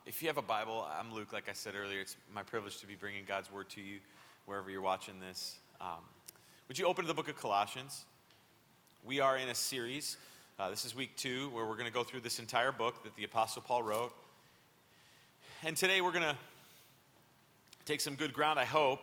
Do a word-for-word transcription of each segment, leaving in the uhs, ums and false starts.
if you have a Bible, I'm Luke, like I said earlier. It's my privilege to be bringing God's word to you wherever you're watching this. Um, would you open to the book of Colossians? We are in a series. Uh, this is week two, where we're going to go through this entire book that the Apostle Paul wrote. And today we're going to take some good ground, I hope.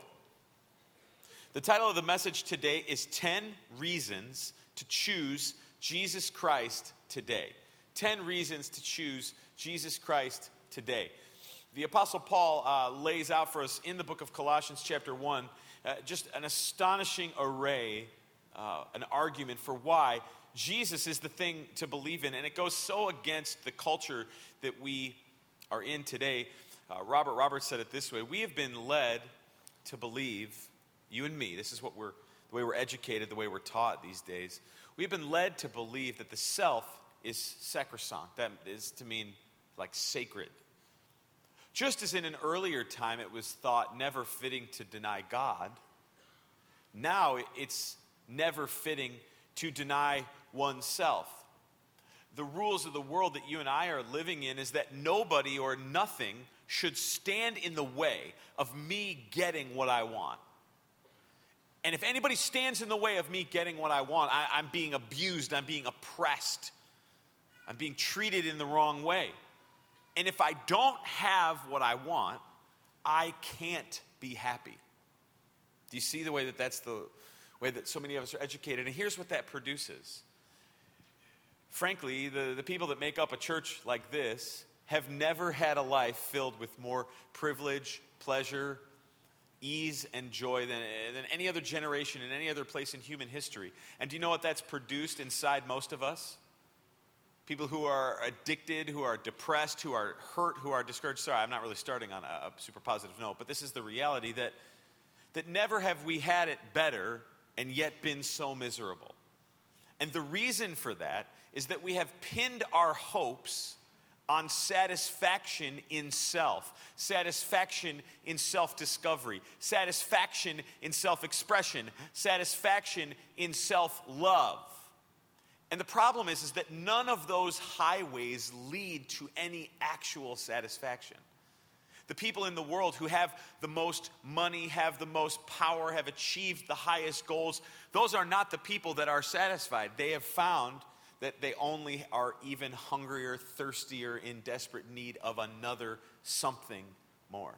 The title of the message today is ten Reasons to Choose Jesus Christ Today. ten Reasons to Choose Jesus Christ Today. The Apostle Paul uh, lays out for us in the book of Colossians chapter one uh, just an astonishing array, uh, an argument for why Jesus is the thing to believe in. And it goes so against the culture that we are in today. Uh, Robert Roberts said it this way: we have been led to believe, you and me, this is what we're, the way we're educated, the way we're taught these days. We've been led to believe that the self is sacrosanct. That is to mean like sacred. Just as in an earlier time it was thought never fitting to deny God, now it's never fitting to deny oneself. The rules of the world that you and I are living in is that nobody or nothing should stand in the way of me getting what I want. And if anybody stands in the way of me getting what I want, I, I'm being abused, I'm being oppressed, I'm being treated in the wrong way. And if I don't have what I want, I can't be happy. Do you see the way that that's the way that so many of us are educated? And here's what that produces. Frankly, the, the people that make up a church like this have never had a life filled with more privilege, pleasure, ease, and joy than, than any other generation in any other place in human history. And do you know what that's produced inside most of us? People who are addicted, who are depressed, who are hurt, who are discouraged. Sorry, I'm not really starting on a, a super positive note, but this is the reality that, that never have we had it better and yet been so miserable. And the reason for that is that we have pinned our hopes on satisfaction in self, satisfaction in self-discovery, satisfaction in self-expression, satisfaction in self-love. And the problem is, is that none of those highways lead to any actual satisfaction. The people in the world who have the most money, have the most power, have achieved the highest goals, those are not the people that are satisfied. They have found that they only are even hungrier, thirstier, in desperate need of another something more.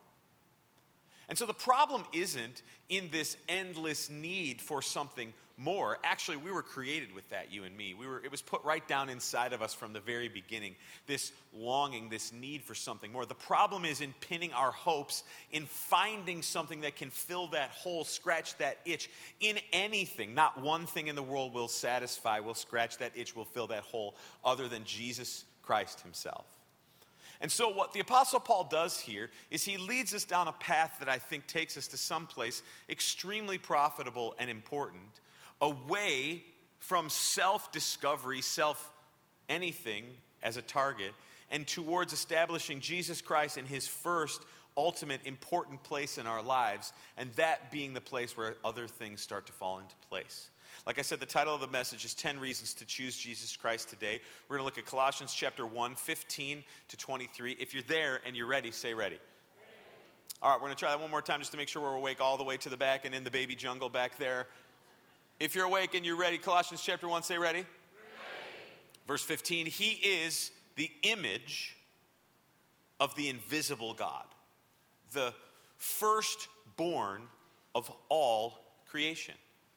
And so the problem isn't in this endless need for something more. Actually, we were created with that, you and me. We were, it was put right down inside of us from the very beginning, this longing, this need for something more. The problem is in pinning our hopes, in finding something that can fill that hole, scratch that itch in anything. Not one thing in the world will satisfy, will scratch that itch, will fill that hole other than Jesus Christ himself. And so what the Apostle Paul does here is he leads us down a path that I think takes us to someplace extremely profitable and important, away from self-discovery, self-anything as a target, and towards establishing Jesus Christ in his first, ultimate, important place in our lives, and that being the place where other things start to fall into place. Like I said, the title of the message is ten Reasons to Choose Jesus Christ Today. We're going to look at Colossians chapter one, fifteen to twenty-three. If you're there and you're ready, say ready. Ready. All right, we're going to try that one more time just to make sure we're awake all the way to the back and in the baby jungle back there. If you're awake and you're ready, Colossians chapter one, say ready. Ready. Verse fifteen, he is the image of the invisible God, the firstborn of all creation.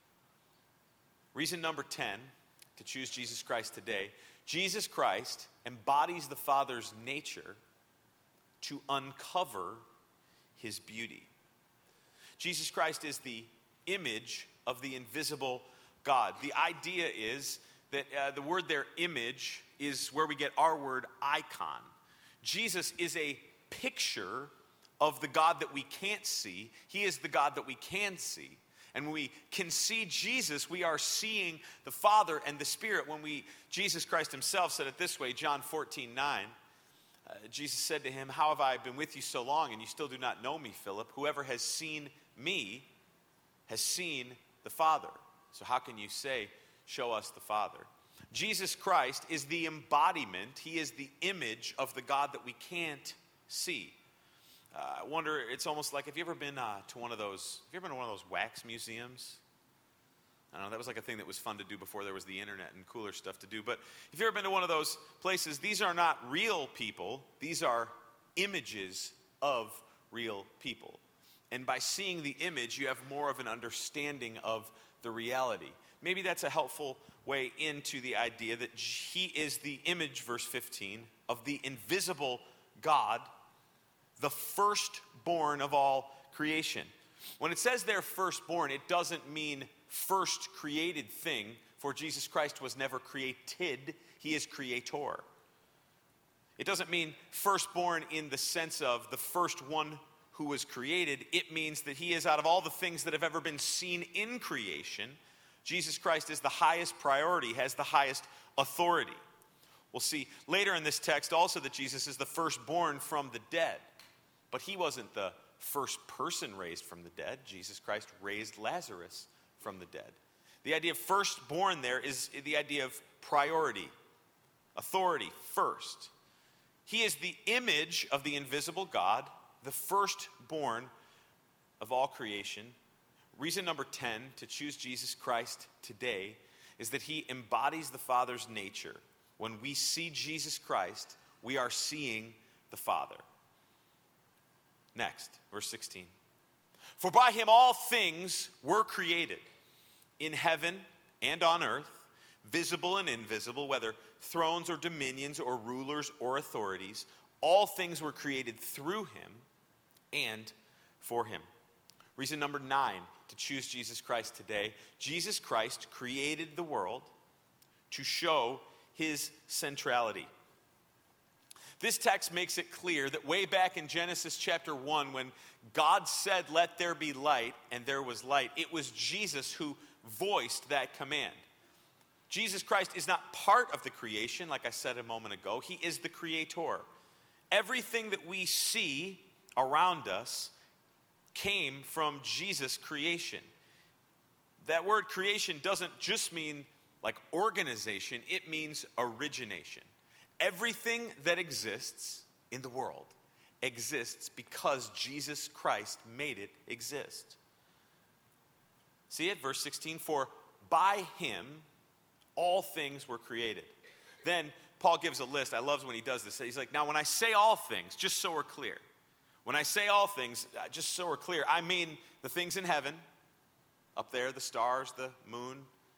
Reason number ten to choose Jesus Christ today: Jesus Christ embodies the Father's nature to uncover his beauty. Jesus Christ is the image of the invisible God. The idea is that uh, the word there, image, is where we get our word icon. Jesus is a picture of the God that we can't see. He is the God that we can see. And when we can see Jesus, we are seeing the Father and the Spirit. When we, Jesus Christ himself said it this way, John fourteen nine. Uh, Jesus said to him, "How have I been with you so long, and you still do not know me, Philip? Whoever has seen me has seen the Father. So how can you say, show us the Father?" Jesus Christ is the embodiment. He is the image of the God that we can't see. Uh, I wonder, it's almost like, have you ever been uh, to one of those, have you ever been to one of those wax museums? I don't know, that was like a thing that was fun to do before there was the internet and cooler stuff to do. But if you've ever been to one of those places, these are not real people. These are images of real people. And by seeing the image, you have more of an understanding of the reality. Maybe that's a helpful way into the idea that he is the image, verse fifteen, of the invisible God, the firstborn of all creation. When it says they're firstborn, it doesn't mean first created thing, for Jesus Christ was never created. He is creator. It doesn't mean firstborn in the sense of the first one who was created. It means that he is, out of all the things that have ever been seen in creation, Jesus Christ is the highest priority, has the highest authority. We'll see later in this text also that Jesus is the firstborn from the dead. But he wasn't the first person raised from the dead. Jesus Christ raised Lazarus from the dead. The idea of firstborn there is the idea of priority, authority, first. He is the image of the invisible God, the firstborn of all creation. Reason number ten to choose Jesus Christ today is that he embodies the Father's nature. When we see Jesus Christ, we are seeing the Father. Next, verse sixteen. For by him all things were created, in heaven and on earth, visible and invisible, whether thrones or dominions or rulers or authorities. All things were created through him and for him. Reason number nine to choose Jesus Christ today. Jesus Christ created the world to show his centrality. This text makes it clear that way back in Genesis chapter one, when God said, "Let there be light," and there was light, it was Jesus who voiced that command. Jesus Christ is not part of the creation, like I said a moment ago. He is the creator. Everything that we see around us came from Jesus' creation. That word creation doesn't just mean like organization, it means origination. Everything that exists in the world exists because Jesus Christ made it exist. See it? Verse sixteen, for by him all things were created. Then Paul gives a list. I love when he does this. He's like, now when I say all things, just so we're clear. When I say all things, just so we're clear, I mean the things in heaven, up there, the stars, the moon,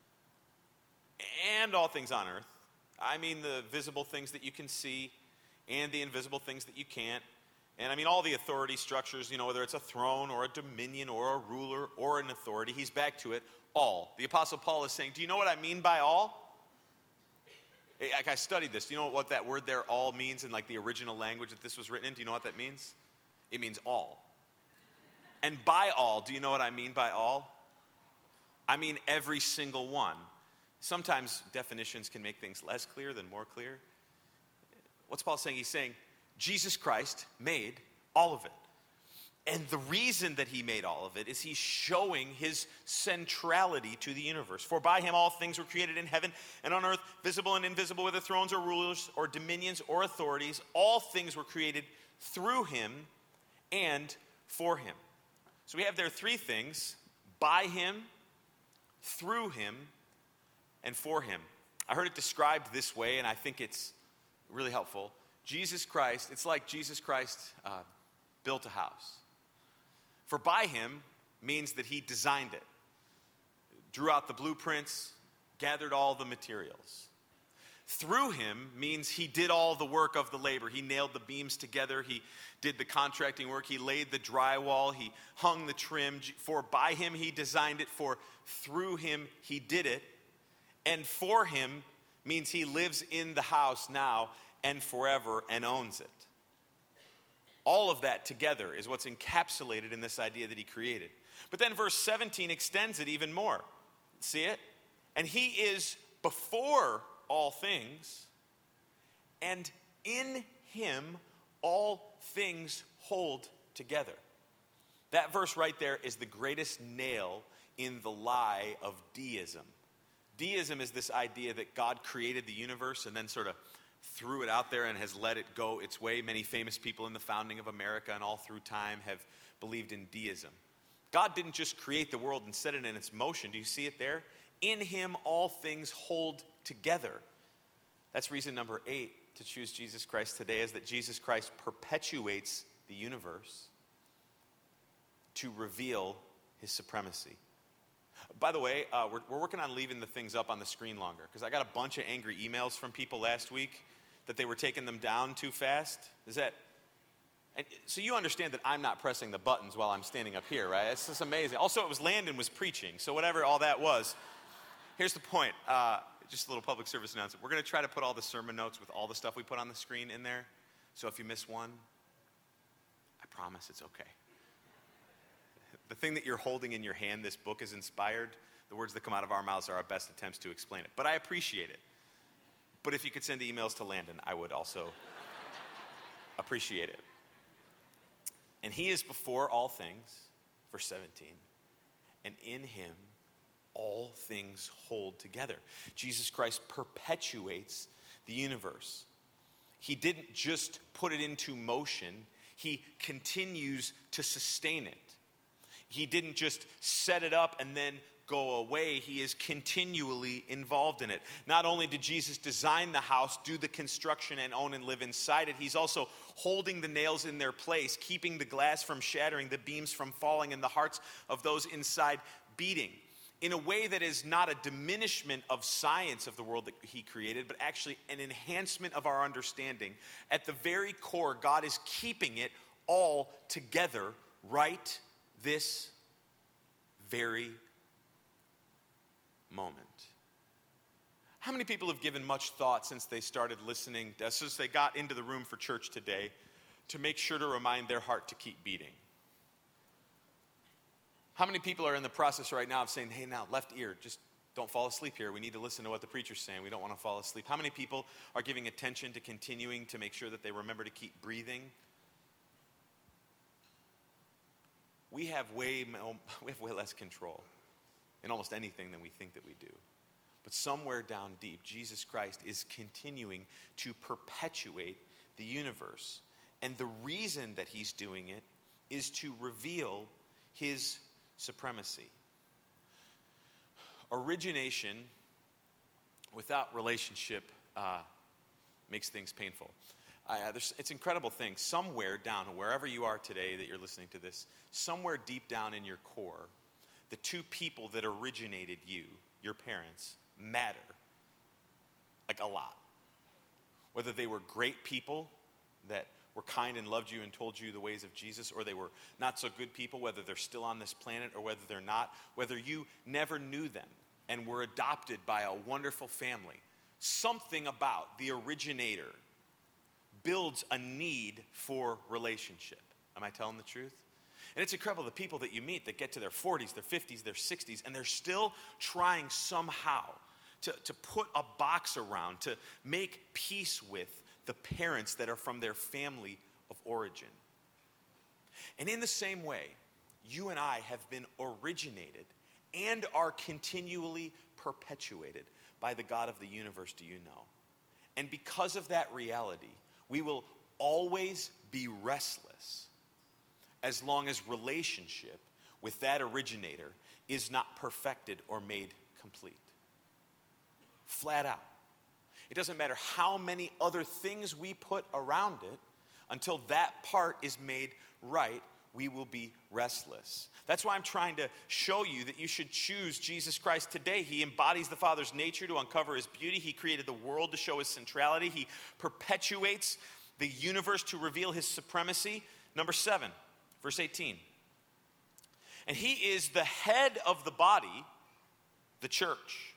and all things on earth. I mean the visible things that you can see and the invisible things that you can't. And I mean all the authority structures, you know, whether it's a throne or a dominion or a ruler or an authority. He's back to it, all. The Apostle Paul is saying, do you know what I mean by all? Like I studied this. Do you know what that word there, all, means in like the original language that this was written in? Do you know what that means? It means all. And by all, do you know what I mean by all? I mean every single one. Sometimes definitions can make things less clear than more clear. What's Paul saying? He's saying Jesus Christ made all of it. And the reason that he made all of it is he's showing his centrality to the universe. For by him all things were created in heaven and on earth, visible and invisible, whether thrones or rulers or dominions or authorities. All things were created through him and for him. So we have there three things: by him, through him, and for him. I heard it described this way, and I think it's really helpful. Jesus Christ, it's like Jesus Christ uh, built a house. For by him means that he designed it, drew out the blueprints, gathered all the materials. Through him means he did all the work of the labor. He nailed the beams together. He did the contracting work. He laid the drywall. He hung the trim. For by him he designed it. For through him he did it. And for him means he lives in the house now and forever and owns it. All of that together is what's encapsulated in this idea that he created. But then verse seventeen extends it even more. See it? And he is before all things, and in him all things hold together. That verse right there is the greatest nail in the lie of deism. Deism is this idea that God created the universe and then sort of threw it out there and has let it go its way. Many famous people in the founding of America and all through time have believed in deism. God didn't just create the world and set it in its motion. Do you see it there? In him all things hold together. That's reason number eight to choose Jesus Christ today, is that Jesus Christ perpetuates the universe to reveal his supremacy. By the way, uh, we're, we're working on leaving the things up on the screen longer, because I got a bunch of angry emails from people last week that they were taking them down too fast. Is that, and so you understand that I'm not pressing the buttons while I'm standing up here, right? It's just amazing. Also, it was Landon was preaching, so whatever all that was. Here's the point, uh, just a little public service announcement. We're going to try to put all the sermon notes with all the stuff we put on the screen in there. So if you miss one, I promise it's okay. The thing that you're holding in your hand, this book is inspired. The words that come out of our mouths are our best attempts to explain it. But I appreciate it. But if you could send emails to Landon, I would also appreciate it. And he is before all things, verse seventeen. And in him, all things hold together. Jesus Christ perpetuates the universe. He didn't just put it into motion. He continues to sustain it. He didn't just set it up and then go away. He is continually involved in it. Not only did Jesus design the house, do the construction, and own and live inside it, he's also holding the nails in their place, keeping the glass from shattering, the beams from falling, and the hearts of those inside beating, in a way that is not a diminishment of science of the world that he created, but actually an enhancement of our understanding. At the very core, God is keeping it all together right this very moment. How many people have given much thought since they started listening, since they got into the room for church today, to make sure to remind their heart to keep beating? How many people are in the process right now of saying, hey, now, left ear, just don't fall asleep here. We need to listen to what the preacher's saying. We don't want to fall asleep. How many people are giving attention to continuing to make sure that they remember to keep breathing? We have way, we have way less control in almost anything than we think that we do. But somewhere down deep, Jesus Christ is continuing to perpetuate the universe. And the reason that he's doing it is to reveal his supremacy. Origination without relationship uh, makes things painful. Uh, it's an incredible thing. Somewhere down, wherever you are today that you're listening to this, somewhere deep down in your core, the two people that originated you, your parents, matter. Like a lot. Whether they were great people that were kind and loved you and told you the ways of Jesus, or they were not so good people, whether they're still on this planet or whether they're not, whether you never knew them and were adopted by a wonderful family. Something about the originator builds a need for relationship. Am I telling the truth? And it's incredible, the people that you meet that get to their forties, their fifties, their sixties, and they're still trying somehow to, to put a box around, to make peace with the parents that are from their family of origin. And in the same way, you and I have been originated and are continually perpetuated by the God of the universe, do you know? And because of that reality, we will always be restless as long as relationship with that originator is not perfected or made complete. Flat out. It doesn't matter how many other things we put around it, until that part is made right, we will be restless. That's why I'm trying to show you that you should choose Jesus Christ today. He embodies the Father's nature to uncover his beauty. He created the world to show his centrality. He perpetuates the universe to reveal his supremacy. Number seven, verse eighteen. And he is the head of the body, the church.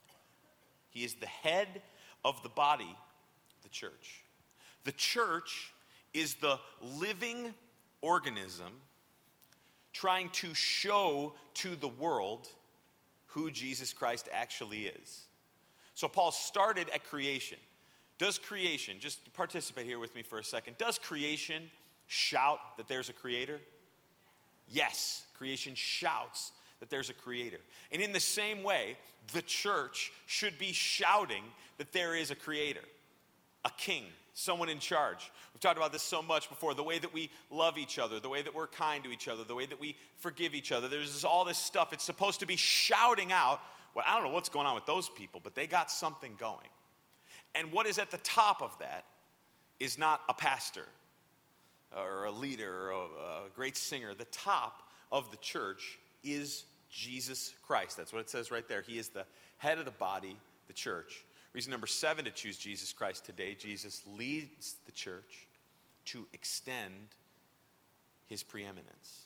He is the head of the body, the church. The church is the living organism trying to show to the world who Jesus Christ actually is. So Paul started at creation. Does creation, just participate here with me for a second, does creation shout that there's a creator? Yes, creation shouts that there's a creator. And in the same way, the church should be shouting that there is a creator. a king, someone in charge. We've talked about this so much before, the way that we love each other, the way that we're kind to each other, the way that we forgive each other. There's this, all this stuff. It's supposed to be shouting out, well, I don't know what's going on with those people, but they got something going. And what is at the top of that is not a pastor or a leader or a, a great singer. The top of the church is Jesus Christ. That's what it says right there. He is the head of the body, the church. Reason number seven to choose Jesus Christ today: Jesus leads the church to extend his preeminence.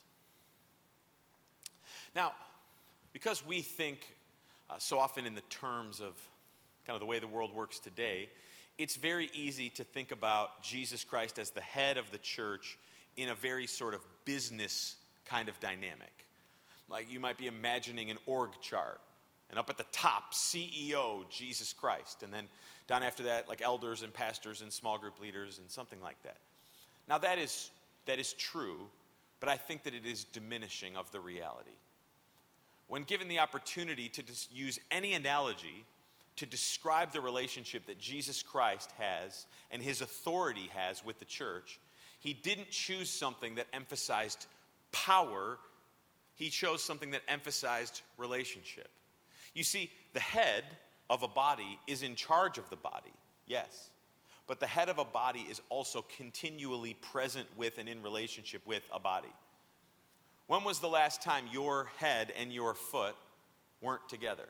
Now, because we think uh, so often in the terms of kind of the way the world works today, it's very easy to think about Jesus Christ as the head of the church in a very sort of business kind of dynamic. Like you might be imagining an org chart. And up at the top, C E O, Jesus Christ. And then down after that, like elders and pastors and small group leaders and something like that. Now that is, that is true, but I think that it is diminishing of the reality. When given the opportunity to just use any analogy to describe the relationship that Jesus Christ has and his authority has with the church, he didn't choose something that emphasized power. He chose something that emphasized relationship. You see, the head of a body is in charge of the body, yes. But the head of a body is also continually present with and in relationship with a body. When was the last time your head and your foot weren't together?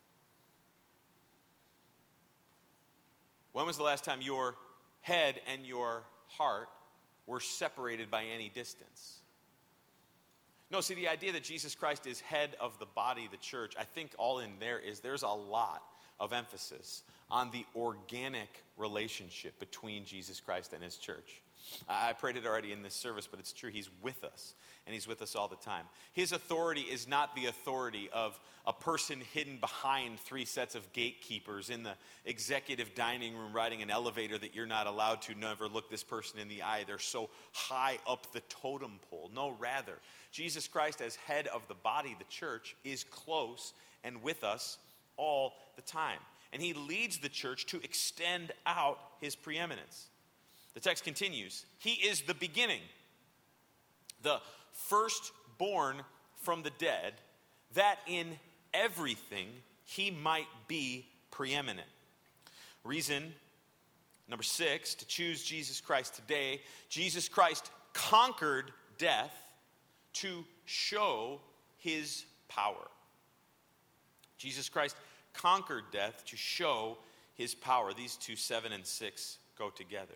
When was the last time your head and your heart were separated by any distance? No, see, the idea that Jesus Christ is head of the body, the church, I think all in there is there's a lot of emphasis on the organic relationship between Jesus Christ and his church. I prayed it already in this service, but it's true. He's with us, and he's with us all the time. His authority is not the authority of a person hidden behind three sets of gatekeepers in the executive dining room riding an elevator that you're not allowed to never look this person in the eye. They're so high up the totem pole. No, rather, Jesus Christ as head of the body, the church, is close and with us all the time. And he leads the church to extend out his preeminence. The text continues, he is the beginning, the firstborn from the dead, that in everything he might be preeminent. Reason number six to choose Jesus Christ today: Jesus Christ conquered death to show his power. Jesus Christ conquered death to show his power. These two, seven and six, go together.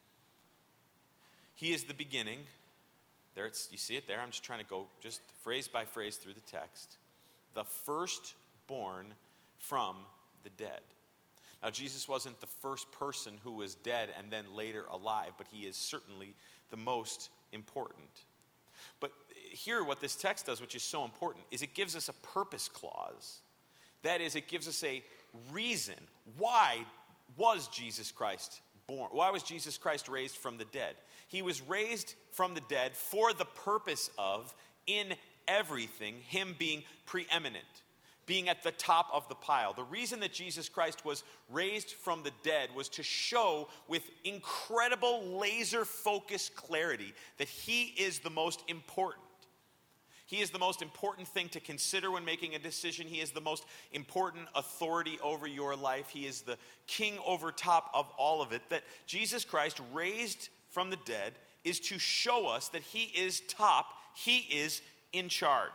He is the beginning. There, it's, you see it there. I'm just trying to go just phrase by phrase through the text. The firstborn from the dead. Now, Jesus wasn't the first person who was dead and then later alive, but he is certainly the most important. But here, what this text does, which is so important, is it gives us a purpose clause. That is, it gives us a reason. Why was Jesus Christ born? Why was Jesus Christ raised from the dead? He was raised from the dead for the purpose of, in everything, him being preeminent, being at the top of the pile. The reason that Jesus Christ was raised from the dead was to show with incredible laser-focused clarity that he is the most important. He is the most important thing to consider when making a decision. He is the most important authority over your life. He is the king over top of all of it. That Jesus Christ, raised from the dead, is to show us that he is top. He is in charge.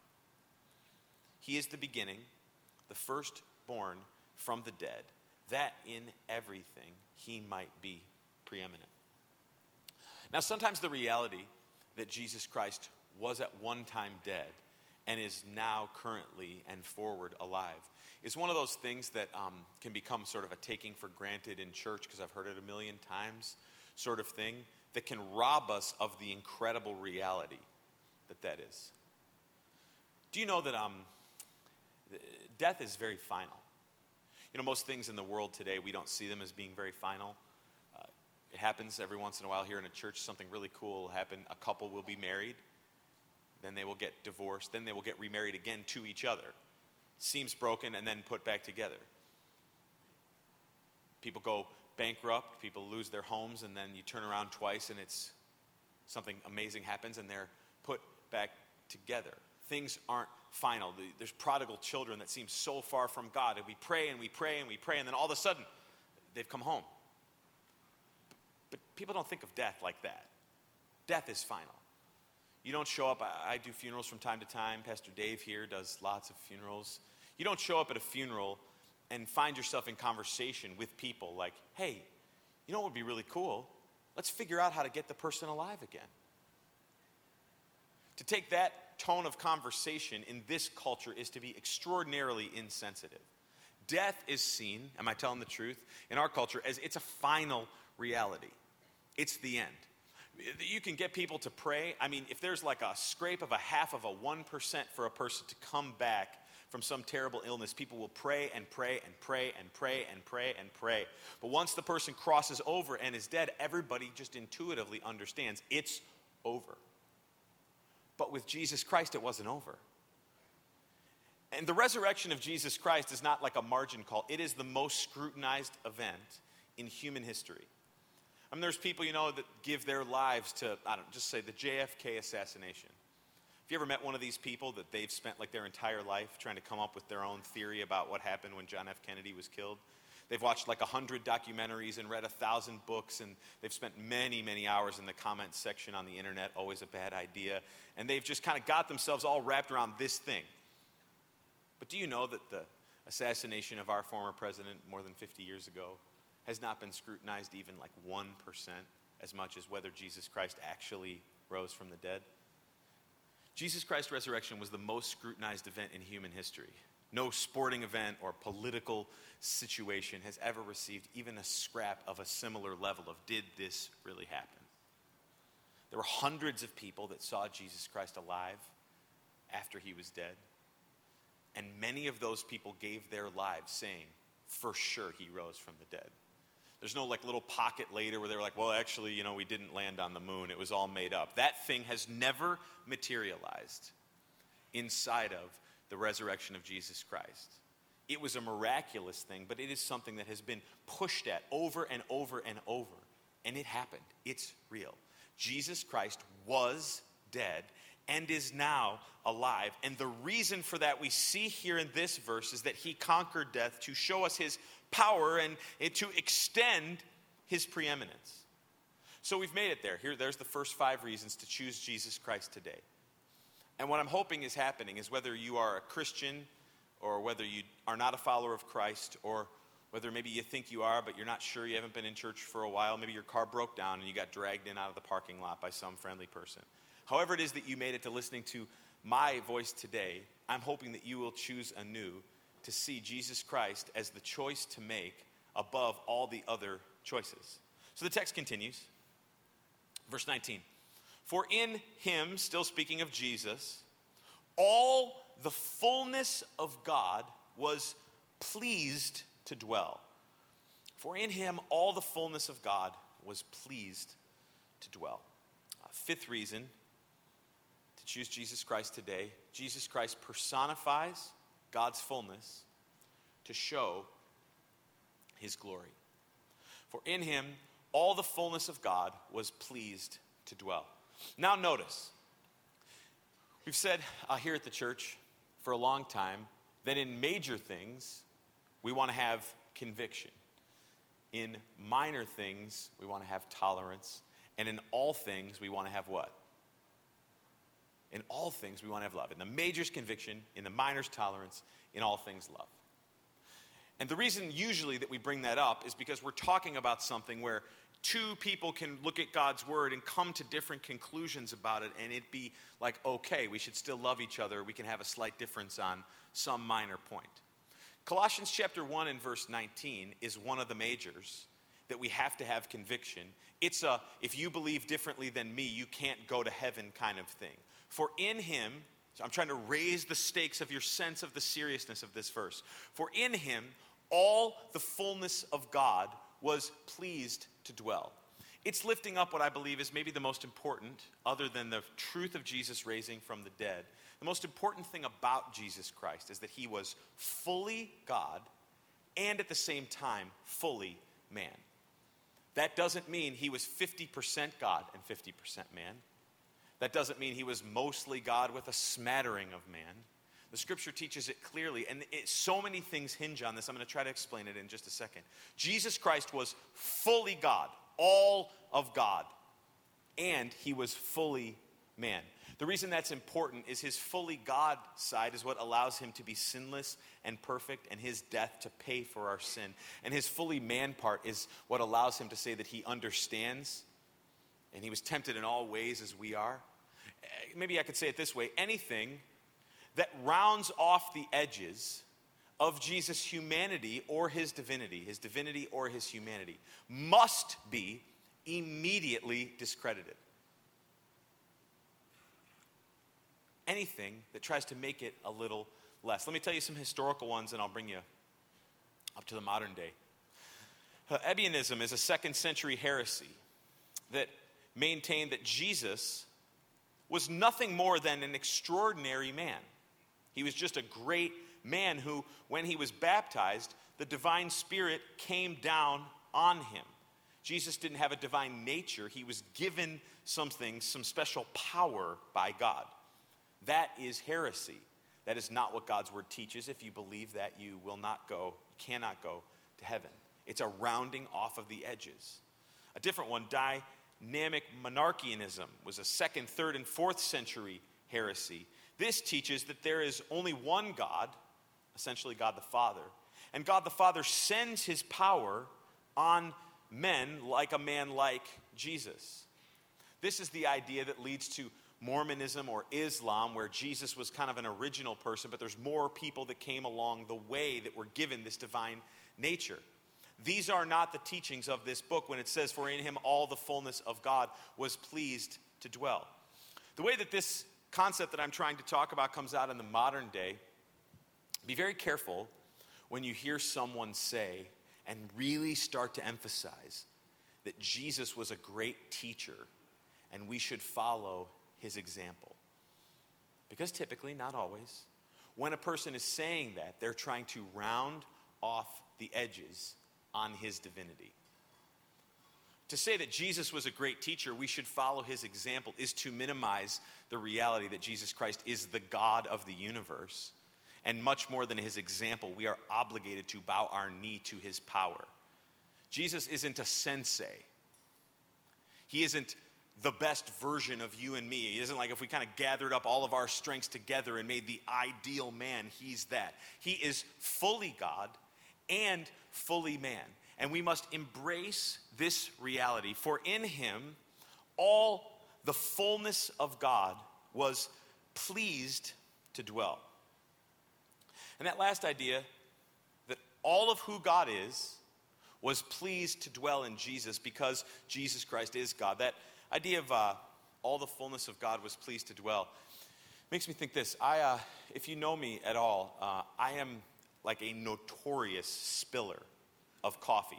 He is the beginning, the firstborn from the dead, that in everything he might be preeminent. Now, sometimes the reality that Jesus Christ was at one time dead and is now currently and forward alive is one of those things that um, can become sort of a taking for granted in church, because I've heard it a million times, sort of thing, that can rob us of the incredible reality that that is. Do you know that um, death is very final? You know, most things in the world today, we don't see them as being very final. Uh, it happens every once in a while here in a church. Something really cool will happen. A couple will be married. Then they will get divorced. Then they will get remarried again to each other. Seems broken and then put back together. People go bankrupt, people lose their homes, and then you turn around twice and it's something amazing happens and they're put back together. Things aren't final. There's prodigal children that seem so far from God, and we pray and we pray and we pray, and then all of a sudden they've come home. But people don't think of death like that. Death is final. You don't show up. I, I do funerals from time to time. Pastor Dave here does lots of funerals. You don't show up at a funeral and find yourself in conversation with people like, hey, you know what would be really cool? Let's figure out how to get the person alive again. To take that tone of conversation in this culture is to be extraordinarily insensitive. Death is seen, am I telling the truth, in our culture as it's a final reality. It's the end. You can get people to pray. I mean, if there's like a scrape of a half of a one percent for a person to come back from some terrible illness, people will pray and pray and pray and pray and pray and pray. But once the person crosses over and is dead, everybody just intuitively understands it's over. But with Jesus Christ, it wasn't over. And the resurrection of Jesus Christ is not like a margin call. It is the most scrutinized event in human history. I mean, there's people, you know, that give their lives to, I don't know, just say the J F K assassination. Have you ever met one of these people that they've spent like their entire life trying to come up with their own theory about what happened when John F. Kennedy was killed? They've watched like a hundred documentaries and read a thousand books, and they've spent many, many hours in the comments section on the internet, always a bad idea. And they've just kind of got themselves all wrapped around this thing. But do you know that the assassination of our former president more than fifty years ago has not been scrutinized even like one percent as much as whether Jesus Christ actually rose from the dead? Jesus Christ's resurrection was the most scrutinized event in human history. No sporting event or political situation has ever received even a scrap of a similar level of, did this really happen? There were hundreds of people that saw Jesus Christ alive after he was dead. And many of those people gave their lives saying, for sure he rose from the dead. There's no like little pocket later where they were like, well, actually, you know, we didn't land on the moon. It was all made up. That thing has never materialized inside of the resurrection of Jesus Christ. It was a miraculous thing, but it is something that has been pushed at over and over and over. And it happened. It's real. Jesus Christ was dead and is now alive. And the reason for that we see here in this verse is that he conquered death to show us his power and to extend his preeminence. So we've made it there. Here, there's the first five reasons to choose Jesus Christ today. And what I'm hoping is happening is whether you are a Christian or whether you are not a follower of Christ, or whether maybe you think you are but you're not sure, you haven't been in church for a while, maybe your car broke down and you got dragged in out of the parking lot by some friendly person. However it is that you made it to listening to my voice today, I'm hoping that you will choose anew to see Jesus Christ as the choice to make above all the other choices. So the text continues. Verse nineteen. For in him, still speaking of Jesus, all the fullness of God was pleased to dwell. For in him, all the fullness of God was pleased to dwell. Uh, fifth reason to choose Jesus Christ today. Jesus Christ personifies God's fullness to show his glory. For in him, all the fullness of God was pleased to dwell. Now notice, we've said uh, here at the church for a long time that in major things, we want to have conviction. In minor things, we want to have tolerance. And in all things, we want to have what? In all things, we want to have love. In the majors, conviction. In the minors, tolerance. In all things, love. And the reason usually that we bring that up is because we're talking about something where two people can look at God's word and come to different conclusions about it, and it be like, okay, we should still love each other. We can have a slight difference on some minor point. Colossians chapter one and verse nineteen is one of the majors that we have to have conviction. It's a, if you believe differently than me, you can't go to heaven kind of thing. For in him, so I'm trying to raise the stakes of your sense of the seriousness of this verse. For in him, all the fullness of God was pleased to dwell. It's lifting up what I believe is maybe the most important, other than the truth of Jesus raising from the dead. The most important thing about Jesus Christ is that he was fully God and at the same time fully man. That doesn't mean he was fifty percent God and fifty percent man. That doesn't mean he was mostly God with a smattering of man. The scripture teaches it clearly, and it, so many things hinge on this. I'm going to try to explain it in just a second. Jesus Christ was fully God, all of God, and he was fully man. The reason that's important is his fully God side is what allows him to be sinless and perfect, and his death to pay for our sin. And his fully man part is what allows him to say that he understands, and he was tempted in all ways as we are. Maybe I could say it this way: anything that rounds off the edges of Jesus' humanity or his divinity, his divinity or his humanity, must be immediately discredited. Anything that tries to make it a little less. Let me tell you some historical ones, and I'll bring you up to the modern day. Uh, Ebionism is a second century heresy that maintained that Jesus was nothing more than an extraordinary man. He was just a great man who, when he was baptized, the divine spirit came down on him. Jesus didn't have a divine nature. He was given something, some special power by God. That is heresy. That is not what God's word teaches. If you believe that, you will not go, cannot go to heaven. It's a rounding off of the edges. A different one, dynamic monarchianism, was a second, third, and fourth century heresy. This teaches that there is only one God, essentially God the Father, and God the Father sends his power on men like a man like Jesus. This is the idea that leads to Mormonism or Islam, where Jesus was kind of an original person, but there's more people that came along the way that were given this divine nature. These are not the teachings of this book when it says, "For in him all the fullness of God was pleased to dwell." The way that this concept that I'm trying to talk about comes out in the modern day, be very careful when you hear someone say and really start to emphasize that Jesus was a great teacher and we should follow his example. Because typically, not always, when a person is saying that, they're trying to round off the edges on his divinity. To say that Jesus was a great teacher, we should follow his example, is to minimize the reality that Jesus Christ is the God of the universe. And much more than his example, we are obligated to bow our knee to his power. Jesus isn't a sensei. He isn't the best version of you and me. He isn't like if we kind of gathered up all of our strengths together and made the ideal man, he's that. He is fully God and fully man. And we must embrace this reality. For in him, all the fullness of God was pleased to dwell. And that last idea, that all of who God is, was pleased to dwell in Jesus because Jesus Christ is God. That idea of uh, all the fullness of God was pleased to dwell makes me think this. I, uh, if you know me at all, uh, I am like a notorious spiller of coffee.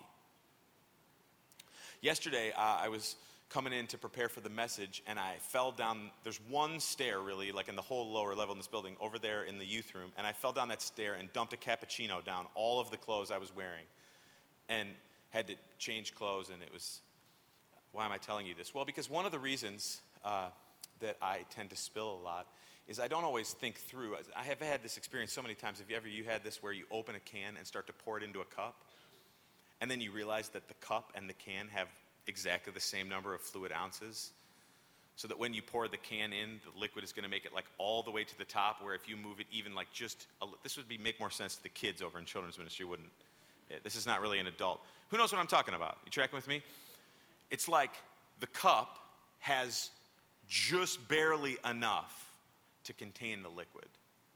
Yesterday, uh, I was coming in to prepare for the message, and I fell down. There's one stair, really, like in the whole lower level in this building, over there in the youth room, and I fell down that stair and dumped a cappuccino down all of the clothes I was wearing, and had to change clothes, and it was, why am I telling you this? Well, because one of the reasons uh, that I tend to spill a lot is I don't always think through. I have had this experience so many times. Have you ever you had this where you open a can and start to pour it into a cup? And then you realize that the cup and the can have exactly the same number of fluid ounces. So that when you pour the can in, the liquid is going to make it like all the way to the top, where if you move it even like just, a, this would be make more sense to the kids over in children's ministry, wouldn't it? This is not really an adult. Who knows what I'm talking about? You tracking with me? It's like the cup has just barely enough to contain the liquid.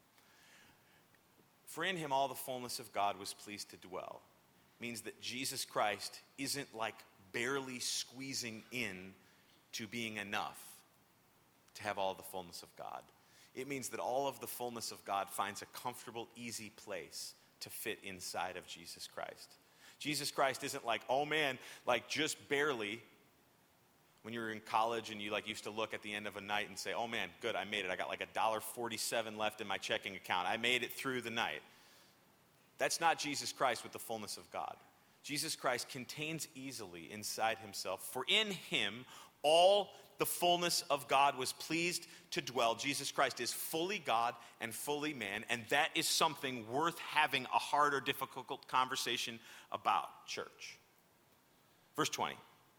For in him all the fullness of God was pleased to dwell. Means that Jesus Christ isn't like barely squeezing in to being enough to have all the fullness of God. It means that all of the fullness of God finds a comfortable, easy place to fit inside of Jesus Christ. Jesus Christ isn't like, oh man, like just barely. When you were in college and you like used to look at the end of a night and say, oh man, good, I made it. I got like one dollar forty-seven left in my checking account. I made it through the night. That's not Jesus Christ with the fullness of God. Jesus Christ contains easily inside himself, for in him all the fullness of God was pleased to dwell. Jesus Christ is fully God and fully man, and that is something worth having a hard or difficult conversation about, church. Verse twenty.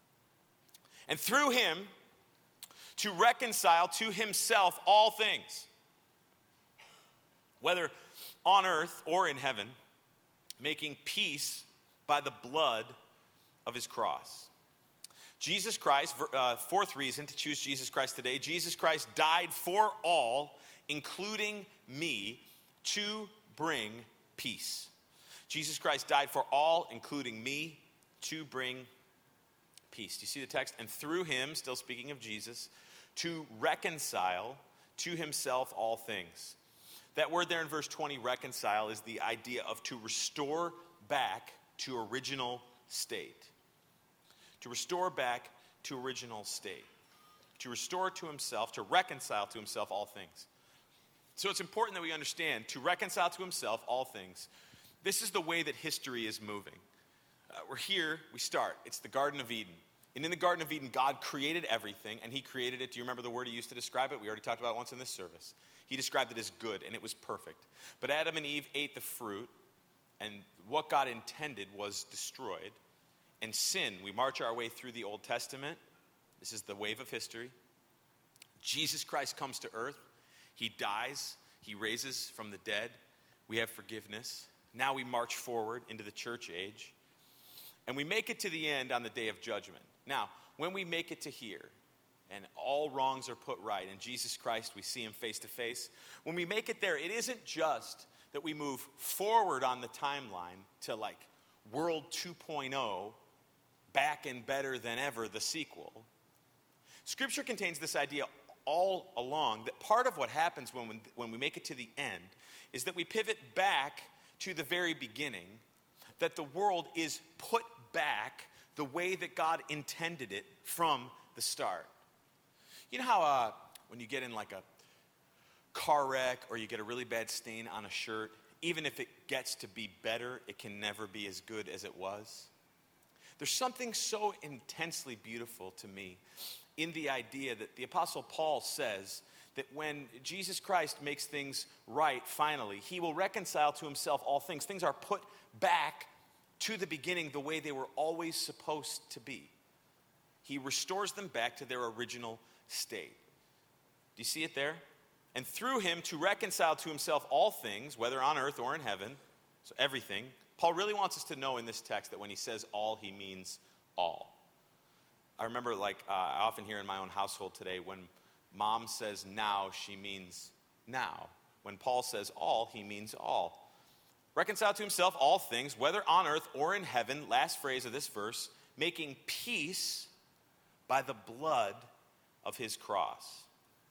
And through him to reconcile to himself all things, whether on earth or in heaven, making peace by the blood of his cross. Jesus Christ, uh, fourth reason to choose Jesus Christ today, Jesus Christ died for all, including me, to bring peace. Jesus Christ died for all, including me, to bring peace. Do you see the text? And through him, still speaking of Jesus, to reconcile to himself all things. That word there in verse twenty, reconcile, is the idea of to restore back to original state. To restore back to original state. To restore to himself, to reconcile to himself all things. So it's important that we understand, to reconcile to himself all things. This is the way that history is moving. Uh, we're here, we start. It's the Garden of Eden. And in the Garden of Eden, God created everything, and he created it. Do you remember the word he used to describe it? We already talked about it once in this service. He described it as good, and it was perfect. But Adam and Eve ate the fruit, and what God intended was destroyed. And sin, we march our way through the Old Testament. This is the wave of history. Jesus Christ comes to earth. He dies. He raises from the dead. We have forgiveness. Now we march forward into the church age. And we make it to the end on the day of judgment. Now, when we make it to here, and all wrongs are put right, and Jesus Christ, we see him face to face. When we make it there, it isn't just that we move forward on the timeline to like World two point oh, back and better than ever, the sequel. Scripture contains this idea all along that part of what happens when we, when we make it to the end is that we pivot back to the very beginning, that the world is put back the way that God intended it from the start. You know how uh, when you get in like a car wreck or you get a really bad stain on a shirt, even if it gets to be better, it can never be as good as it was? There's something so intensely beautiful to me in the idea that the Apostle Paul says that when Jesus Christ makes things right, finally, he will reconcile to himself all things. Things are put back to the beginning the way they were always supposed to be. He restores them back to their original state. Do you see it there? And through him to reconcile to himself all things, whether on earth or in heaven, so everything. Paul really wants us to know in this text that when he says all, he means all. I remember, like, uh, I often hear in my own household today, when mom says now, she means now. When Paul says all, he means all. Reconcile to himself all things, whether on earth or in heaven, last phrase of this verse, making peace by the blood of his cross.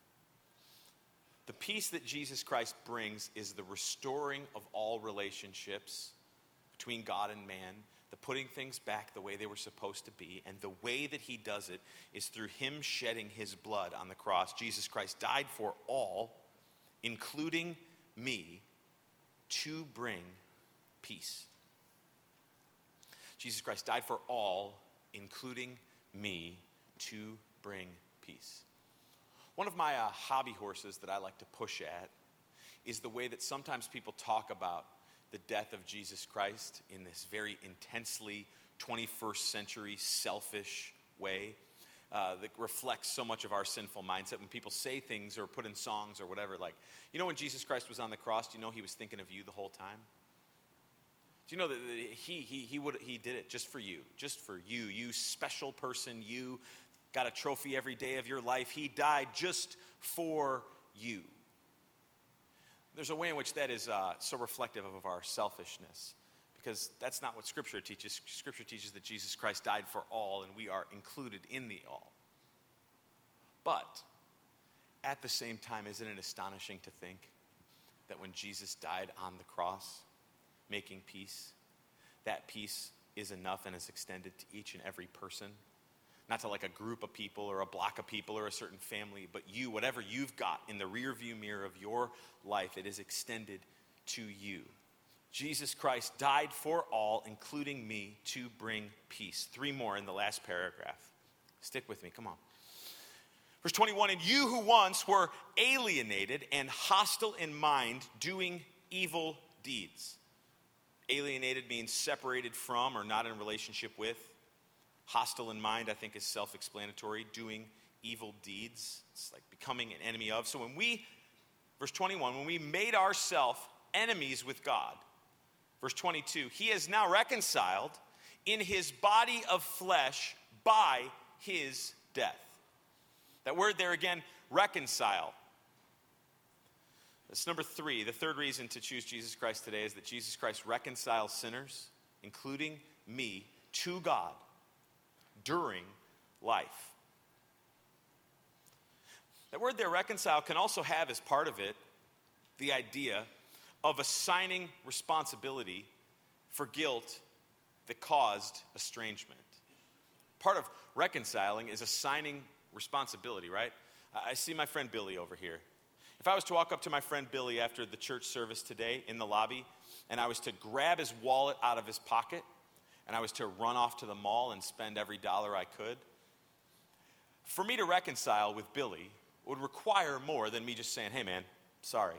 The peace that Jesus Christ brings is the restoring of all relationships between God and man, the putting things back the way they were supposed to be, and the way that he does it is through him shedding his blood on the cross. Jesus Christ died for all, including me, to bring peace. Jesus Christ died for all, including me, to bring peace. One of my uh, hobby horses that I like to push at is the way that sometimes people talk about the death of Jesus Christ in this very intensely twenty-first century selfish way uh, that reflects so much of our sinful mindset. When people say things or put in songs or whatever, like, you know, when Jesus Christ was on the cross, do you know he was thinking of you the whole time? Do you know that he he he would he did it just for you, just for you, you special person, you got a trophy every day of your life. He died just for you. There's a way in which that is uh, so reflective of our selfishness, because that's not what Scripture teaches. Scripture teaches that Jesus Christ died for all, and we are included in the all. But at the same time, isn't it astonishing to think that when Jesus died on the cross, making peace, that peace is enough and is extended to each and every person? Not to like a group of people or a block of people or a certain family, but you, whatever you've got in the rear view mirror of your life, it is extended to you. Jesus Christ died for all, including me, to bring peace. Three more in the last paragraph. Stick with me, come on. Verse twenty-one, and you who once were alienated and hostile in mind, doing evil deeds. Alienated means separated from or not in relationship with. Hostile in mind, I think, is self-explanatory. Doing evil deeds, it's like becoming an enemy of. So when we, verse twenty-one, when we made ourselves enemies with God, verse twenty-two, he is now reconciled in his body of flesh by his death. That word there again, reconcile. That's number three. The third reason to choose Jesus Christ today is that Jesus Christ reconciles sinners, including me, to God during life. That word there, reconcile, can also have as part of it the idea of assigning responsibility for guilt that caused estrangement. Part of reconciling is assigning responsibility, right? I see my friend Billy over here. If I was to walk up to my friend Billy after the church service today in the lobby, and I was to grab his wallet out of his pocket, and I was to run off to the mall and spend every dollar I could, for me to reconcile with Billy would require more than me just saying, hey man, sorry.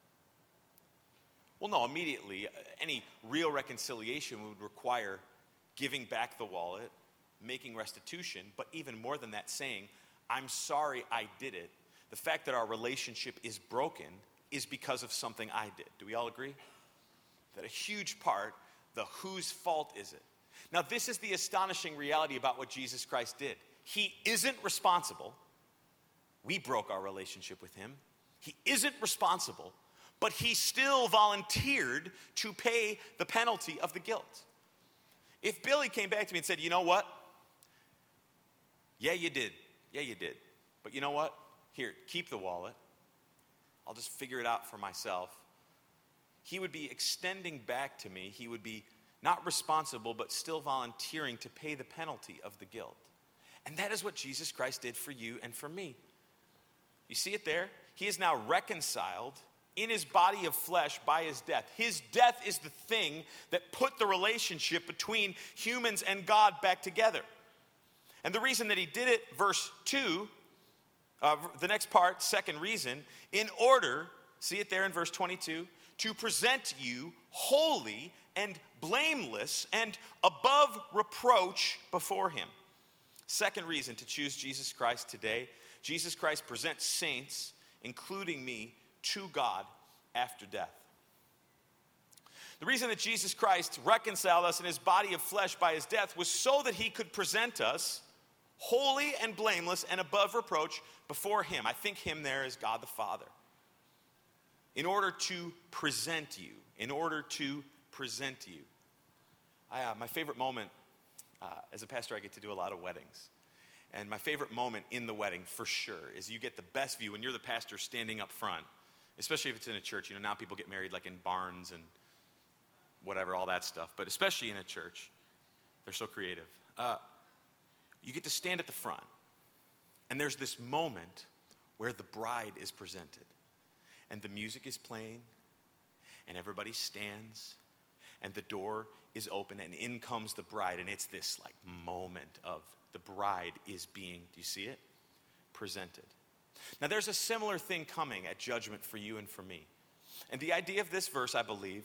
Well, no, immediately, any real reconciliation would require giving back the wallet, making restitution, but even more than that, saying, I'm sorry I did it. The fact that our relationship is broken is because of something I did. Do we all agree? That a huge part, the whose fault is it? Now, this is the astonishing reality about what Jesus Christ did. He isn't responsible. We broke our relationship with him. He isn't responsible, but he still volunteered to pay the penalty of the guilt. If Billy came back to me and said, you know what? Yeah, you did. Yeah, you did. But you know what? Here, keep the wallet. I'll just figure it out for myself. He would be extending back to me. He would be not responsible, but still volunteering to pay the penalty of the guilt. And that is what Jesus Christ did for you and for me. You see it there? He is now reconciled in his body of flesh by his death. His death is the thing that put the relationship between humans and God back together. And the reason that he did it, verse two, uh, the next part, second reason, in order, see it there in verse twenty-two, to present you holy and blameless and above reproach before him. Second reason to choose Jesus Christ today, Jesus Christ presents saints, including me, to God after death. The reason that Jesus Christ reconciled us in his body of flesh by his death was so that he could present us holy and blameless and above reproach before him. I think him there is God the Father. In order to present you, in order to present you. I, uh, my favorite moment, uh, as a pastor, I get to do a lot of weddings. And my favorite moment in the wedding, for sure, is you get the best view when you're the pastor standing up front, especially if it's in a church. You know, now people get married like in barns and whatever, all that stuff. But especially in a church, they're so creative. Uh, you get to stand at the front, and there's this moment where the bride is presented. And the music is playing, and everybody stands, and the door is open, and in comes the bride. And it's this like moment of the bride is being, do you see it? Presented. Now there's a similar thing coming at judgment for you and for me. And the idea of this verse, I believe,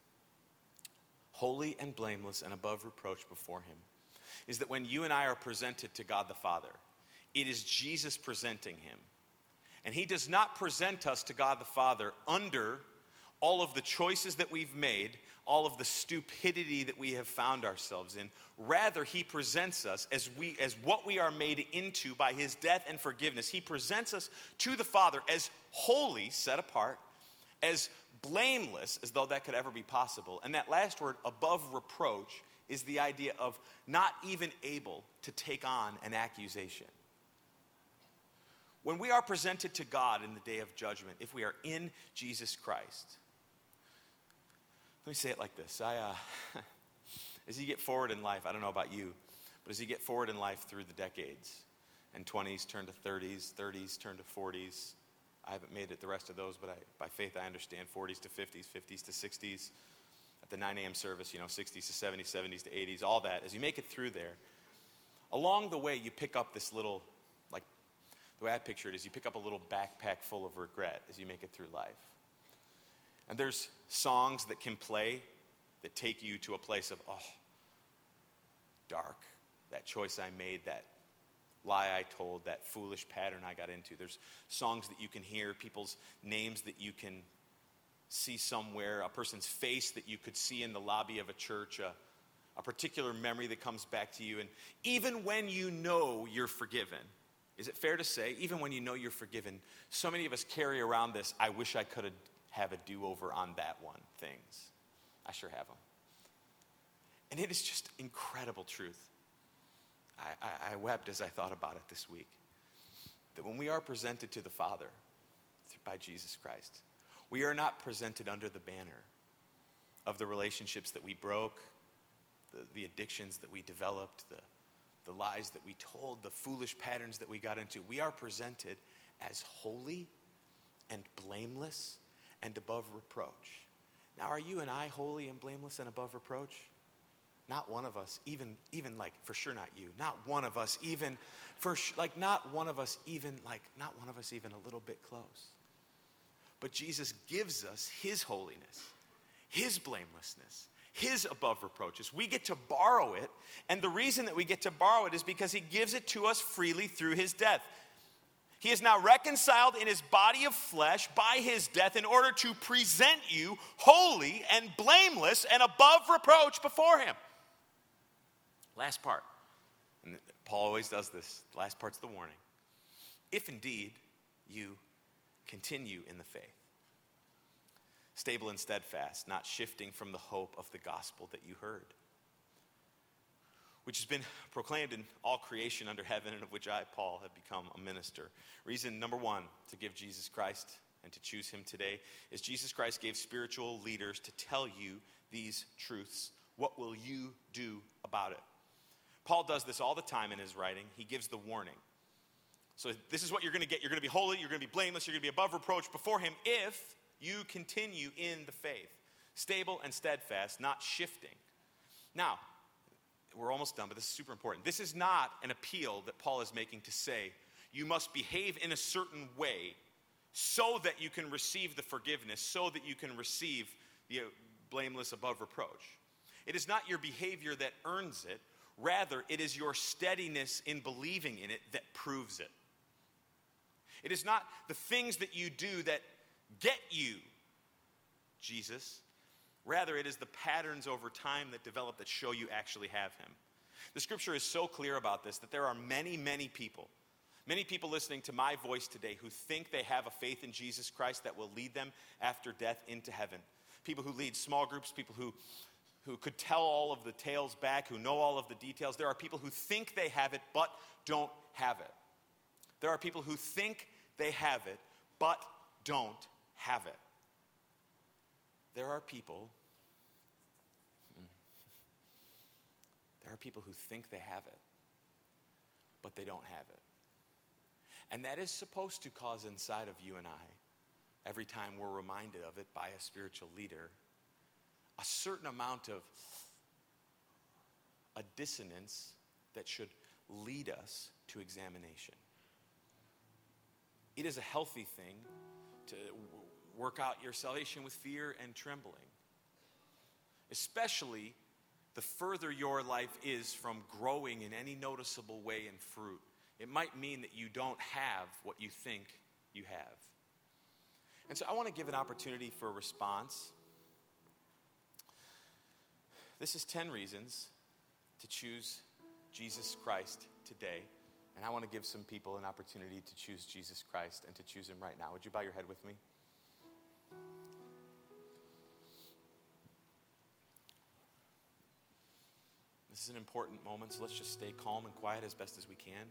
holy and blameless and above reproach before him, is that when you and I are presented to God the Father, it is Jesus presenting him. And he does not present us to God the Father under all of the choices that we've made, all of the stupidity that we have found ourselves in. Rather, he presents us as we as what we are made into by his death and forgiveness. He presents us to the Father as holy, set apart, as blameless, as though that could ever be possible. And that last word, above reproach, is the idea of not even able to take on an accusation. When we are presented to God in the day of judgment, if we are in Jesus Christ, let me say it like this. I, uh, as you get forward in life, I don't know about you, but as you get forward in life through the decades, and twenties turn to thirties, thirties turn to forties, I haven't made it the rest of those, but I, by faith I understand forties to fifties, fifties to sixties. the nine a.m. service, you know, sixties to seventies, seventies to eighties, all that, as you make it through there, along the way, you pick up this little, like, the way I picture it is you pick up a little backpack full of regret as you make it through life. And there's songs that can play that take you to a place of, oh, dark, that choice I made, that lie I told, that foolish pattern I got into. There's songs that you can hear, people's names that you can see somewhere, a person's face that you could see in the lobby of a church, a, a particular memory that comes back to you. And even when you know you're forgiven, is it fair to say, even when you know you're forgiven, so many of us carry around this, I wish I could have a do-over on that one things. I sure have them. And it is just incredible truth. I, I, I wept as I thought about it this week. That when we are presented to the Father by Jesus Christ, we are not presented under the banner of the relationships that we broke, the, the addictions that we developed, the, the lies that we told, the foolish patterns that we got into. We are presented as holy and blameless and above reproach. Now, are you and I holy and blameless and above reproach? Not one of us, even, even like, for sure not you. Not one of us, even, for like, not one of us, even, like, not one of us, even a little bit close. But Jesus gives us his holiness, his blamelessness, his above reproaches. We get to borrow it, and the reason that we get to borrow it is because he gives it to us freely through his death. He is now reconciled in his body of flesh by his death in order to present you holy and blameless and above reproach before him. Last part, and Paul always does this, the last part's the warning. If indeed you continue in the faith, stable and steadfast, not shifting from the hope of the gospel that you heard, which has been proclaimed in all creation under heaven, and of which I, Paul, have become a minister. Reason number one to give Jesus Christ and to choose him today is Jesus Christ gave spiritual leaders to tell you these truths. What will you do about it? Paul does this all the time in his writing. He gives the warning. So this is what you're going to get. You're going to be holy. You're going to be blameless. You're going to be above reproach before him if you continue in the faith. Stable and steadfast, not shifting. Now, we're almost done, but this is super important. This is not an appeal that Paul is making to say, you must behave in a certain way so that you can receive the forgiveness, so that you can receive the blameless above reproach. It is not your behavior that earns it. Rather, it is your steadiness in believing in it that proves it. It is not the things that you do that get you Jesus. Rather, it is the patterns over time that develop that show you actually have him. The scripture is so clear about this that there are many, many people, many people listening to my voice today who think they have a faith in Jesus Christ that will lead them after death into heaven. People who lead small groups, people who, who could tell all of the tales back, who know all of the details. There are people who think they have it but don't have it. There are people who think they have it but don't have it. There are people, there are people who think they have it, but they don't have it. And that is supposed to cause inside of you and I, every time we're reminded of it by a spiritual leader, a certain amount of a dissonance that should lead us to examination. It is a healthy thing to work out your salvation with fear and trembling. Especially the further your life is from growing in any noticeable way in fruit. It might mean that you don't have what you think you have. And so I want to give an opportunity for a response. This is ten reasons to choose Jesus Christ today. And I want to give some people an opportunity to choose Jesus Christ and to choose him right now. Would you bow your head with me? This is an important moment, so let's just stay calm and quiet as best as we can.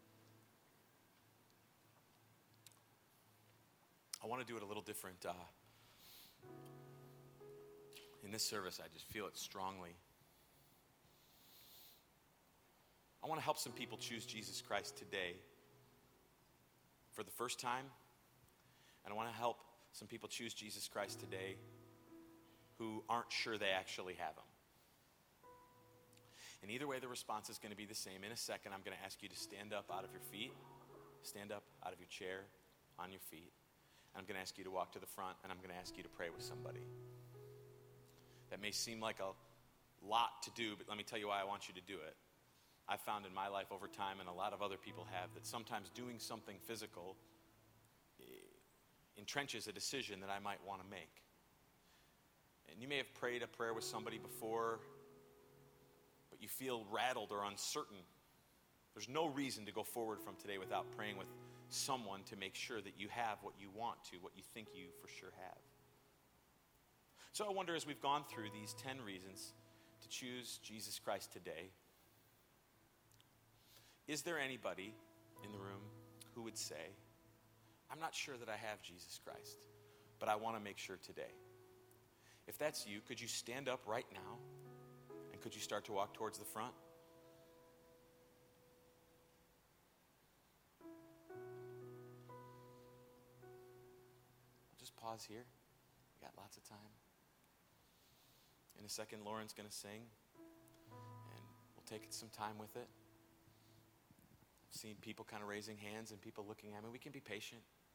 I want to do it a little different. Uh, in this service, I just feel it strongly. I want to help some people choose Jesus Christ today for the first time. And I want to help some people choose Jesus Christ today who aren't sure they actually have them. And either way, the response is going to be the same. In a second, I'm going to ask you to stand up out of your feet, stand up out of your chair, on your feet. And I'm going to ask you to walk to the front, and I'm going to ask you to pray with somebody. That may seem like a lot to do, but let me tell you why I want you to do it. I've found in my life over time, and a lot of other people have, that sometimes doing something physical entrenches a decision that I might want to make. And you may have prayed a prayer with somebody before, but you feel rattled or uncertain. There's no reason to go forward from today without praying with someone to make sure that you have what you want to, what you think you for sure have. So I wonder, as we've gone through these ten reasons to choose Jesus Christ today, is there anybody in the room who would say, I'm not sure that I have Jesus Christ, but I want to make sure today? If that's you, could you stand up right now? And could you start to walk towards the front? Just pause here. We got lots of time. In a second, Lauren's going to sing, and we'll take some time with it. I've seen people kind of raising hands and people looking at me. We can be patient.